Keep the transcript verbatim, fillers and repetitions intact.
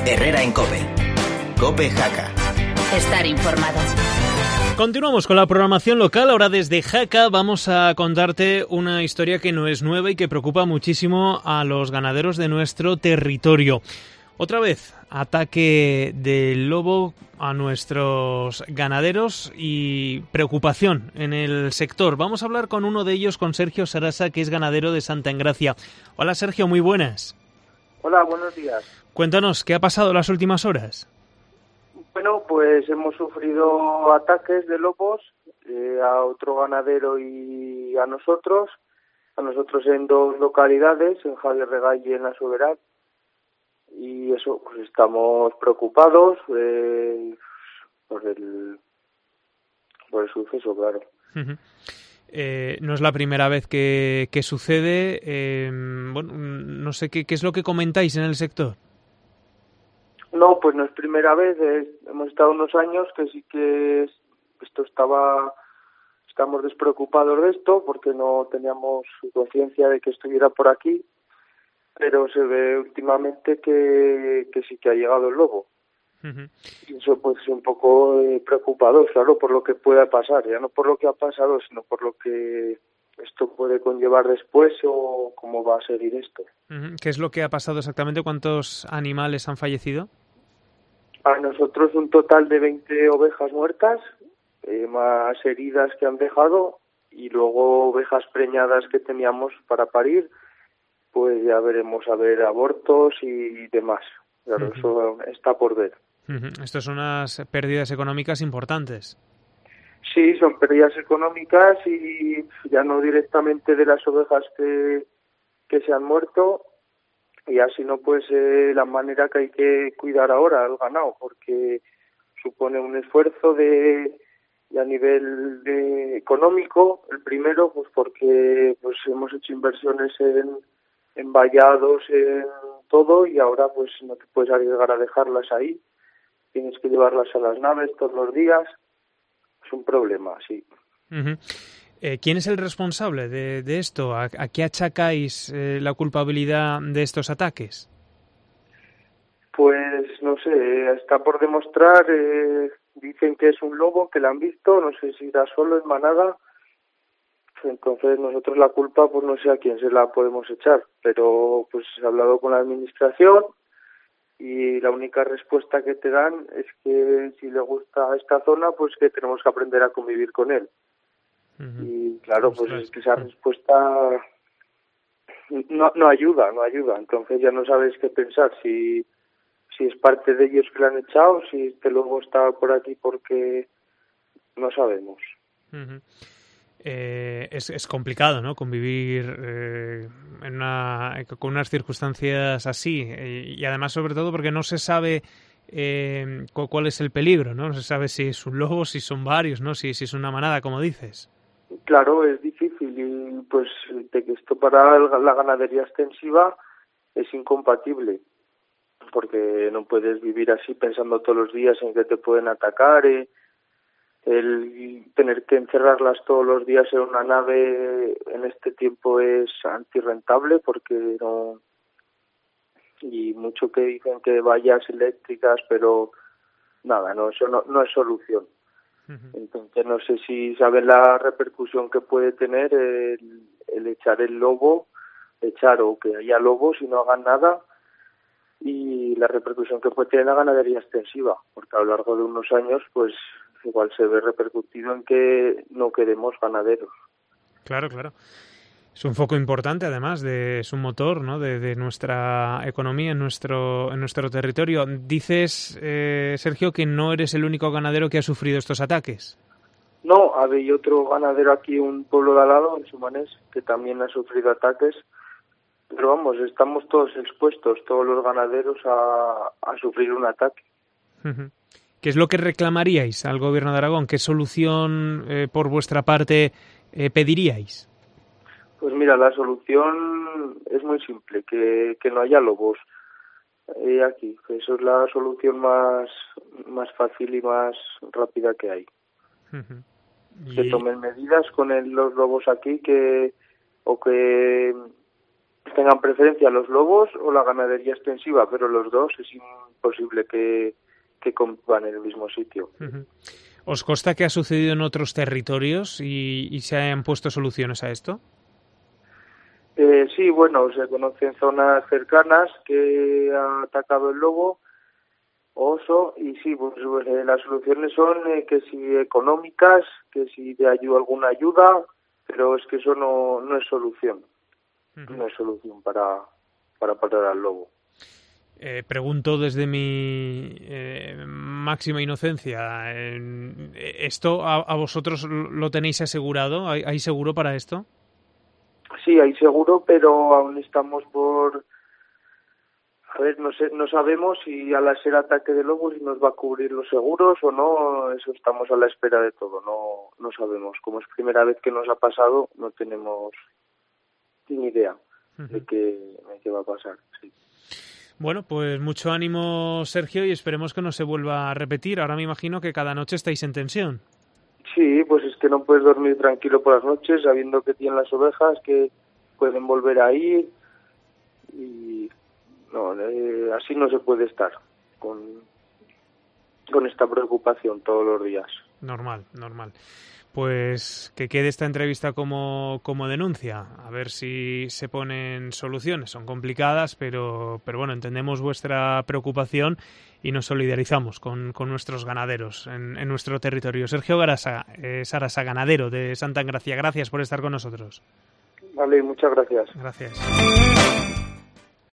Herrera en COPE. COPE Jaca. Estar informado. Continuamos con la programación local. Ahora desde Jaca vamos a contarte una historia que no es nueva y que preocupa muchísimo a los ganaderos de nuestro territorio. Otra vez, ataque del lobo a nuestros ganaderos y preocupación en el sector. Vamos a hablar con uno de ellos, con Sergio Sarasa, que es ganadero de Santa Engracia. Hola Sergio, muy buenas. Hola, buenos días. Cuéntanos, ¿qué ha pasado las últimas horas? Bueno, pues hemos sufrido ataques de lobos eh, a otro ganadero y a nosotros, a nosotros en dos localidades, en Javier Regay y en La Soberan, y eso, pues estamos preocupados eh, por el por el suceso, claro. Uh-huh. Eh, no es la primera vez que, que sucede. Eh, bueno, no sé qué, qué es lo que comentáis en el sector. No, pues no es primera vez. Eh, hemos estado unos años que sí que esto estaba, estamos despreocupados de esto porque no teníamos conciencia de que estuviera por aquí, pero se ve últimamente que, que sí que ha llegado el lobo. Uh-huh. Y eso pues es un poco eh, preocupado, claro, por lo que pueda pasar, ya no por lo que ha pasado, sino por lo que esto puede conllevar después o cómo va a seguir esto. Uh-huh. ¿Qué es lo que ha pasado exactamente? ¿Cuántos animales han fallecido? A nosotros un total de veinte ovejas muertas, eh, más heridas que han dejado, y luego ovejas preñadas que teníamos para parir, pues ya veremos a ver abortos y demás. Claro, uh-huh. Eso está por ver. Uh-huh. Esto son unas pérdidas económicas importantes. Sí, son pérdidas económicas y ya no directamente de las ovejas que, que se han muerto, y así no pues eh, la manera que hay que cuidar ahora al ganado, porque supone un esfuerzo de, de a nivel de económico, el primero pues porque pues hemos hecho inversiones en, en vallados, en todo, y ahora pues no te puedes arriesgar a dejarlas ahí, tienes que llevarlas a las naves todos los días, es un problema, sí. Uh-huh. Eh, ¿Quién es el responsable de, de esto? ¿A, a qué achacáis eh, la culpabilidad de estos ataques? Pues no sé, está por demostrar, eh, dicen que es un lobo, que la han visto, no sé si irá solo en manada, entonces nosotros la culpa pues no sé a quién se la podemos echar, pero pues he hablado con la administración y la única respuesta que te dan es que si le gusta esta zona pues que tenemos que aprender a convivir con él. Uh-huh. Y claro, pues es que esa respuesta no no ayuda, no ayuda. Entonces ya no sabes qué pensar, si si es parte de ellos que lo han echado, si este lobo está por aquí porque no sabemos. Uh-huh. Eh, es, es complicado, ¿no? Convivir eh, en una, con unas circunstancias así eh, y además sobre todo porque no se sabe eh, cuál es el peligro, ¿no? No se sabe si es un lobo, si son varios, ¿no? Si, si es una manada, como dices. Claro, es difícil y pues de que esto para la ganadería extensiva es incompatible porque no puedes vivir así pensando todos los días en que te pueden atacar, eh, el tener que encerrarlas todos los días en una nave en este tiempo es antirrentable porque no, y mucho que dicen que vallas eléctricas, pero nada, no, eso no, no es solución. Entonces no sé si saben la repercusión que puede tener el, el echar el lobo, echar o que haya lobos y no hagan nada, y la repercusión que puede tener la ganadería extensiva, porque a lo largo de unos años pues igual se ve repercutido en que no queremos ganaderos. Claro, claro. Es un foco importante, además, de, es un motor, ¿no? de, de nuestra economía en nuestro en nuestro territorio. Dices, eh, Sergio, que no eres el único ganadero que ha sufrido estos ataques. No, había otro ganadero aquí, un pueblo de al lado, en Sumanés, que también ha sufrido ataques. Pero vamos, estamos todos expuestos, todos los ganaderos, a, a sufrir un ataque. Uh-huh. ¿Qué es lo que reclamaríais al Gobierno de Aragón? ¿Qué solución eh, por vuestra parte eh, pediríais? Pues mira, la solución es muy simple, que, que no haya lobos eh, aquí. Eso es la solución más, más fácil y más rápida que hay. Uh-huh. ¿Y... Que tomen medidas con el, los lobos aquí, que o que tengan preferencia los lobos o la ganadería extensiva, pero los dos es imposible que, que convivan en el mismo sitio. Uh-huh. ¿Os consta que ha sucedido en otros territorios y, y se han puesto soluciones a esto? Eh, sí, bueno, se conocen zonas cercanas que ha atacado el lobo, oso, y sí, pues eh, las soluciones son eh, que si económicas, que si de ayuda, alguna ayuda, pero es que eso no, no es solución. Uh-huh. No es solución para, para parar al lobo. Eh, pregunto desde mi eh, máxima inocencia, eh, ¿esto a, a vosotros lo tenéis asegurado? ¿Hay, ¿Hay seguro para esto? Sí, hay seguro, pero aún estamos por... A ver, no sé, no sabemos si al ser ataque de lobos si nos va a cubrir los seguros o no, eso estamos a la espera de todo, no, no sabemos. Como es primera vez que nos ha pasado, no tenemos ni idea uh-huh. de, qué, de qué va a pasar, sí. Bueno, pues mucho ánimo, Sergio, y esperemos que no se vuelva a repetir. Ahora me imagino que cada noche estáis en tensión. Sí, pues es que no puedes dormir tranquilo por las noches sabiendo que tienen las ovejas, que pueden volver a ir y no, eh, así no se puede estar con, con esta preocupación todos los días. Normal, normal. Pues que quede esta entrevista como, como denuncia, a ver si se ponen soluciones. Son complicadas, pero, pero bueno, entendemos vuestra preocupación y nos solidarizamos con, con nuestros ganaderos en, en nuestro territorio. Sergio Garasa, eh, Sarasa, ganadero de Santa Engracia, gracias por estar con nosotros. Vale, muchas gracias. Gracias.